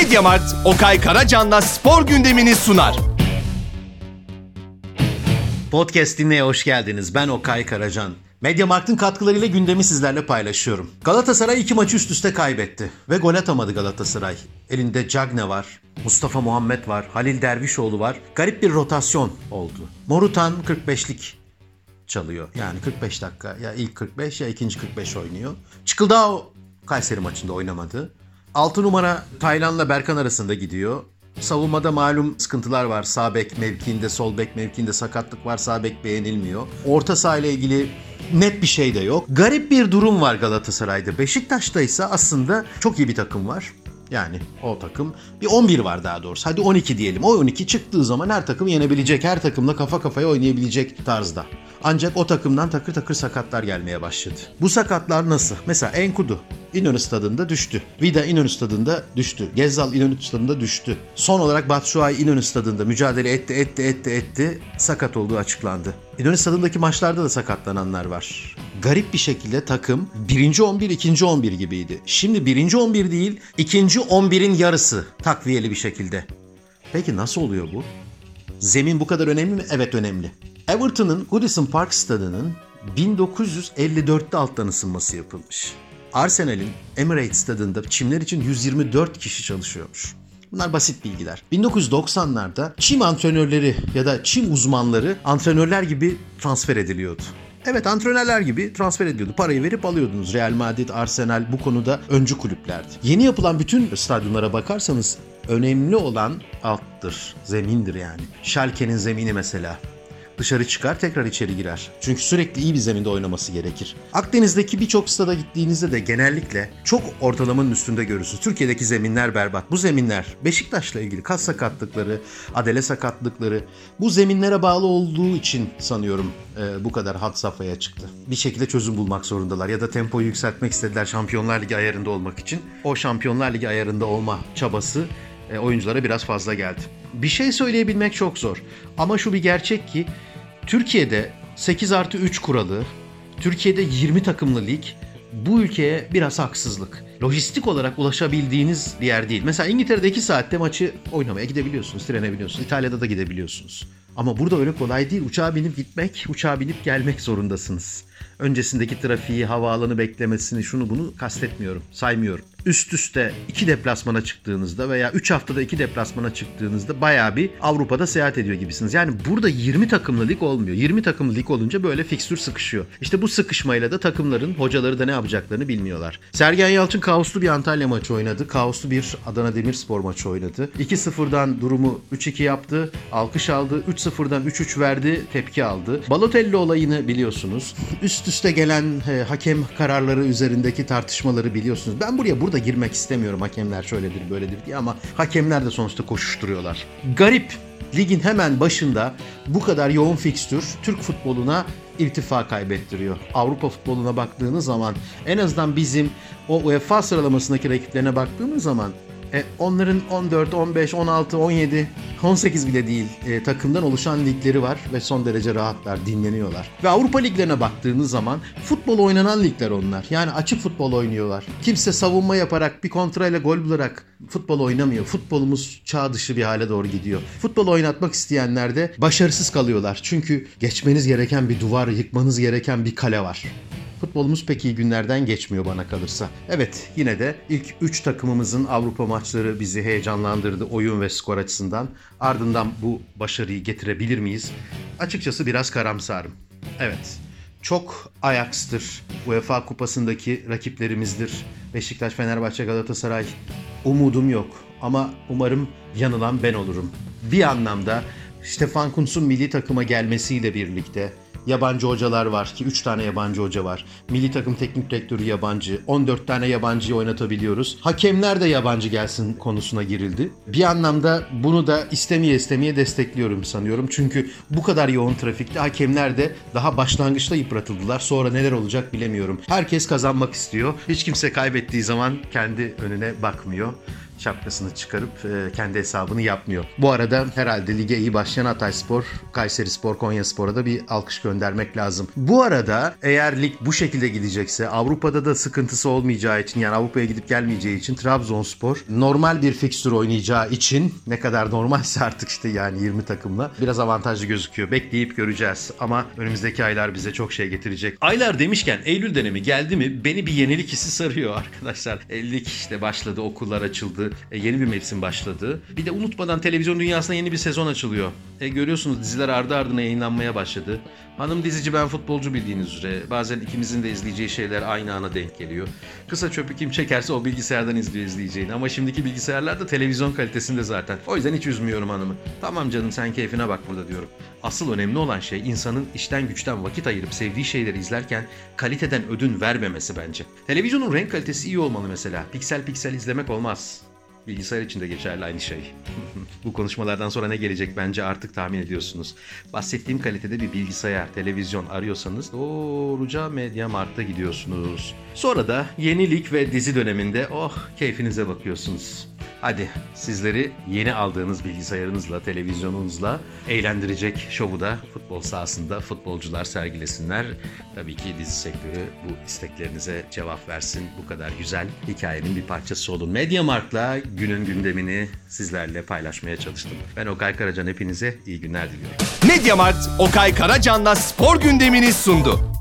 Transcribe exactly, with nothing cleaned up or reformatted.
Mediamarkt, Okay Karacan'la spor gündemini sunar. Podcast dinleye hoş geldiniz. Ben Okay Karacan. Mediamarkt'ın katkılarıyla gündemi sizlerle paylaşıyorum. Galatasaray iki maçı üst üste kaybetti. Ve gol atamadı Galatasaray. Elinde Cagne var, Mustafa Muhammed var, Halil Dervişoğlu var. Garip bir rotasyon oldu. Morutan kırk beşlik çalıyor. Yani kırk beş dakika ya ilk kırk beş ya ikinci kırk beş oynuyor. Çıkıldao Kayseri maçında oynamadı. altı numara Taylan'la Berkan arasında gidiyor. Savunmada malum sıkıntılar var. Sağ bek mevkiinde, sol bek mevkiinde sakatlık var. Sağ bek beğenilmiyor. Orta saha ile ilgili net bir şey de yok. Garip bir durum var Galatasaray'da. Beşiktaş'ta ise aslında çok iyi bir takım var. Yani o takım bir on bir var daha doğrusu. Hadi on iki diyelim. O on iki çıktığı zaman her takım yenebilecek. Her takımla kafa kafaya oynayabilecek tarzda. Ancak o takımdan takır takır sakatlar gelmeye başladı. Bu sakatlar nasıl? Mesela Enkudu İnönü Stadı'nda düştü. Vida İnönü Stadı'nda düştü. Gezzal İnönü Stadı'nda düştü. Son olarak Batshuayi İnönü Stadı'nda mücadele etti, etti, etti, etti. Sakat olduğu açıklandı. İnönü Stadı'ndaki maçlarda da sakatlananlar var. Garip bir şekilde takım birinci on bir, ikinci on bir gibiydi. Şimdi birinci on bir değil, ikinci on birin yarısı takviyeli bir şekilde. Peki nasıl oluyor bu? Zemin bu kadar önemli mi? Evet, önemli. Everton'ın Goodison Park Stadı'nın bin dokuz yüz elli dörtte alttan ısınması yapılmış. Arsenal'in Emirates Stadı'nda çimler için yüz yirmi dört kişi çalışıyormuş. Bunlar basit bilgiler. bin dokuz yüz doksanlarda çim antrenörleri ya da çim uzmanları antrenörler gibi transfer ediliyordu. Evet, antrenörler gibi transfer ediliyordu. Parayı verip alıyordunuz. Real Madrid, Arsenal bu konuda öncü kulüplerdi. Yeni yapılan bütün stadyumlara bakarsanız önemli olan alttır, zemindir yani. Schalke'nin zemini mesela. Dışarı çıkar, tekrar içeri girer. Çünkü sürekli iyi bir zeminde oynaması gerekir. Akdeniz'deki birçok stada gittiğinizde de genellikle çok ortalamanın üstünde görürsünüz. Türkiye'deki zeminler berbat. Bu zeminler Beşiktaş'la ilgili kas sakatlıkları, adele sakatlıkları bu zeminlere bağlı olduğu için sanıyorum e, bu kadar had safhaya çıktı. Bir şekilde çözüm bulmak zorundalar ya da tempoyu yükseltmek istediler Şampiyonlar Ligi ayarında olmak için. O Şampiyonlar Ligi ayarında olma çabası e, oyunculara biraz fazla geldi. Bir şey söyleyebilmek çok zor. Ama şu bir gerçek ki Türkiye'de sekiz artı üç kuralı, Türkiye'de yirmi takımlı lig bu ülkeye biraz haksızlık. Lojistik olarak ulaşabildiğiniz bir yer değil. Mesela İngiltere'de iki saatte maçı oynamaya gidebiliyorsunuz, trene biniyorsunuz. İtalya'da da gidebiliyorsunuz. Ama burada öyle kolay değil. Uçağa binip gitmek, uçağa binip gelmek zorundasınız. Öncesindeki trafiği, havaalanı beklemesini, şunu bunu kastetmiyorum, saymıyorum. Üst üste iki deplasmana çıktığınızda veya üç haftada iki deplasmana çıktığınızda bayağı bir Avrupa'da seyahat ediyor gibisiniz. Yani burada yirmi takımlı lig olmuyor. yirmi takımlı lig olunca böyle fikstür sıkışıyor. İşte bu sıkışmayla da takımların, hocaları da ne yapacaklarını bilmiyorlar. Sergen Yalçın kaoslu bir Antalya maçı oynadı. Kaoslu bir Adana Demirspor maçı oynadı. iki sıfırdan durumu üç iki yaptı. Alkış aldı. üç sıfırdan üç üç verdi. Tepki aldı. Balotelli olayını biliyorsunuz. Üst üste gelen he, hakem kararları üzerindeki tartışmaları biliyorsunuz. Ben buraya burada girmek istemiyorum. Hakemler şöyledir böyledir diye ama hakemler de sonuçta koşuşturuyorlar. Garip. Ligin hemen başında bu kadar yoğun fikstür Türk futboluna irtifa kaybettiriyor. Avrupa futboluna baktığınız zaman en azından bizim o UEFA sıralamasındaki rakiplerine baktığımız zaman E, onların on dört, on beş, on altı, on yedi, on sekiz bile değil e, takımdan oluşan ligleri var ve son derece rahatlar, dinleniyorlar. Ve Avrupa liglerine baktığınız zaman futbol oynanan ligler onlar. Yani açık futbol oynuyorlar. Kimse savunma yaparak bir kontrayla gol bularak futbol oynamıyor. Futbolumuz çağ dışı bir hale doğru gidiyor. Futbol oynatmak isteyenler de başarısız kalıyorlar. Çünkü geçmeniz gereken bir duvar, yıkmanız gereken bir kale var. Futbolumuz pek iyi günlerden geçmiyor bana kalırsa. Evet, yine de ilk üç takımımızın Avrupa maçları bizi heyecanlandırdı oyun ve skor açısından. Ardından bu başarıyı getirebilir miyiz? Açıkçası biraz karamsarım. Evet, çok Ajax'tır, UEFA Kupası'ndaki rakiplerimizdir. Beşiktaş, Fenerbahçe, Galatasaray. Umudum yok ama umarım yanılan ben olurum. Bir anlamda Stefan Kuntz'un milli takıma gelmesiyle birlikte yabancı hocalar var ki üç tane yabancı hoca var. Milli takım teknik direktörü yabancı. on dört tane yabancıyı oynatabiliyoruz. Hakemler de yabancı gelsin konusuna girildi. Bir anlamda bunu da istemeye istemeye destekliyorum sanıyorum. Çünkü bu kadar yoğun trafikte hakemler de daha başlangıçta yıpratıldılar. Sonra neler olacak bilemiyorum. Herkes kazanmak istiyor. Hiç kimse kaybettiği zaman kendi önüne bakmıyor. şapkasını çıkarıp e, kendi hesabını yapmıyor. Bu arada herhalde lige iyi başlayan Hatayspor, Kayserispor, Konyaspor'a da bir alkış göndermek lazım. Bu arada eğer lig bu şekilde gidecekse, Avrupa'da da sıkıntısı olmayacağı için, yani Avrupa'ya gidip gelmeyeceği için Trabzonspor normal bir fikstür oynayacağı için, ne kadar normalse artık işte yani yirmi takımla biraz avantajlı gözüküyor. Bekleyip göreceğiz ama önümüzdeki aylar bize çok şey getirecek. Aylar demişken Eylül dönemi geldi mi beni bir yenilik hissi sarıyor arkadaşlar. E, lig işte başladı, okullar açıldı, e, yeni bir mevsim başladı. Bir de unutmadan televizyon dünyasına yeni bir sezon açılıyor. E, görüyorsunuz diziler ardı ardına yayınlanmaya başladı. Hanım dizici, ben futbolcu bildiğiniz üzere. Bazen ikimizin de izleyeceği şeyler aynı ana denk geliyor. Kısa çöpü kim çekerse o bilgisayardan izliyor izleyeceğini. Ama şimdiki bilgisayarlar da televizyon kalitesinde zaten. O yüzden hiç üzmüyorum hanımı. Tamam canım, sen keyfine bak burada diyorum. Asıl önemli olan şey insanın işten güçten vakit ayırıp sevdiği şeyleri izlerken kaliteden ödün vermemesi bence. Televizyonun renk kalitesi iyi olmalı mesela. Piksel piksel izlemek olmaz. Bilgisayar için de geçerli aynı şey. Bu konuşmalardan sonra ne gelecek bence artık tahmin ediyorsunuz. Bahsettiğim kalitede bir bilgisayar, televizyon arıyorsanız doğruca MediaMarkt'a gidiyorsunuz. Sonra da yenilik ve dizi döneminde oh keyfinize bakıyorsunuz. Hadi sizleri yeni aldığınız bilgisayarınızla, televizyonunuzla eğlendirecek şovu da futbol sahasında futbolcular sergilesinler. Tabii ki dizi sektörü bu isteklerinize cevap versin. Bu kadar güzel hikayenin bir parçası olun. MediaMarkt'la günün gündemini sizlerle paylaşmaya çalıştım. Ben Okay Karacan, hepinize iyi günler diliyorum. MediaMarkt, Okay Karacan'la spor gündemini sundu.